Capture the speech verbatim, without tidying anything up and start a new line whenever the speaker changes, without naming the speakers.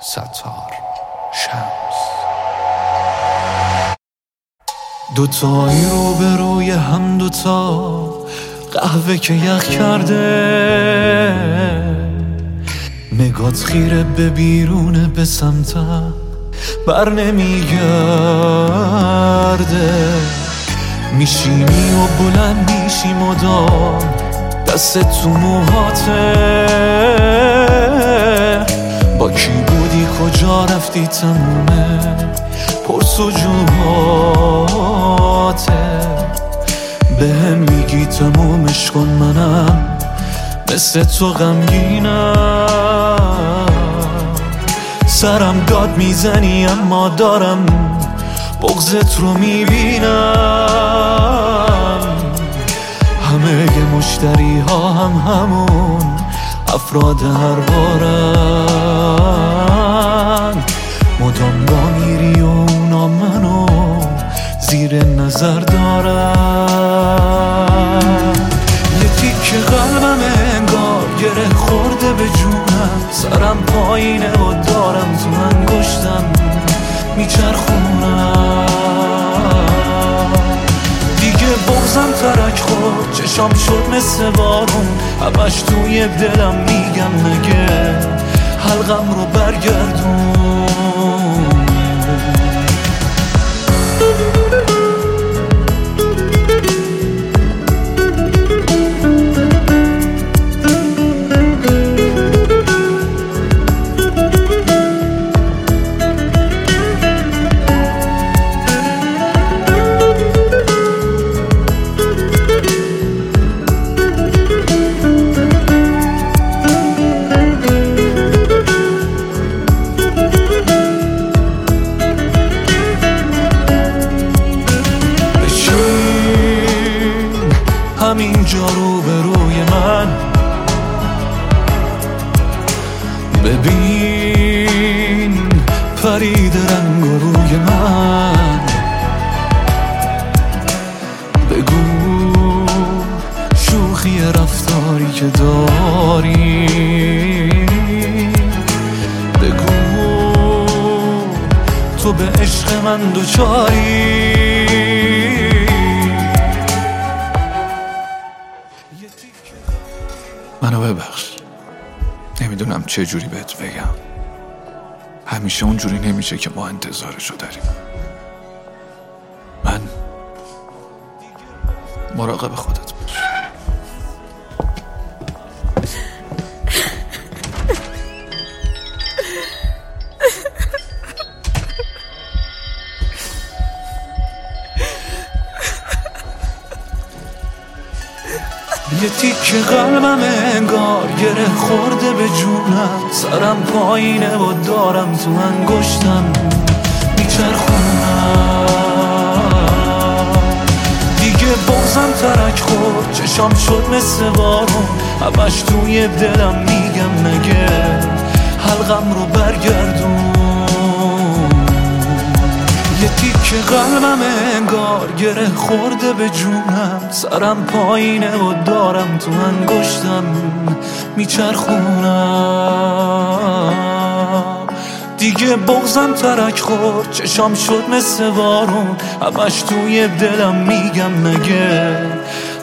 ستار شمس. دوتایی رو به روی هم، دوتا قهوه که یخ کرده، نگات خیره به بیرونه به سمتم بر نمیگرده. میشینی و بلند میشی مدام، دست تو موهاته، با کی بودی کجا رفتی تمومه پرسجوهاته. به هم میگی تمومش کن، منم مثل تو غمگینم. سرم داد میزنی اما دارم بغضت رو میبینم. همه ی مشتری ها هم همون افراد هر بارن. مدام با میری و اونا منو زیر نظر دارن. یه تیکه قلبم انگار گره خورده به جونم، سرم پایینه و دارم تو انگشتم میچرخونم. دیگه بغضم ترک خورد، چشام شد مثل بارون، همش توی دلم میگم نگه حلقم رو برگردون. همینجا رو به روی من ببین، پرید رنگ روی من. بگو شوخی رفتاری که داری، بگو تو به عشق من دوچاری. منو ببخش، نمیدونم چه جوری بهت بگم. همیشه اونجوری نمیشه که ما انتظارشو داریم. من مراقب خودت باش. یه تیکه قلبم انگار گره خورده به جونم، سرم پایینه و دارم تو انگشتم میچرخونم. دیگه بغضم ترک خورد، چشام شد مثل بارون، همش توی دلم میگم نگه حلقم رو برگردون. یه تیکه قلبم انگار گره خورده به جونم، سرم پایینه و دارم تو انگشتم میچرخونم. دیگه بغضم ترک خورد، چشام شد مثل بارون، همش توی دلم میگم نگه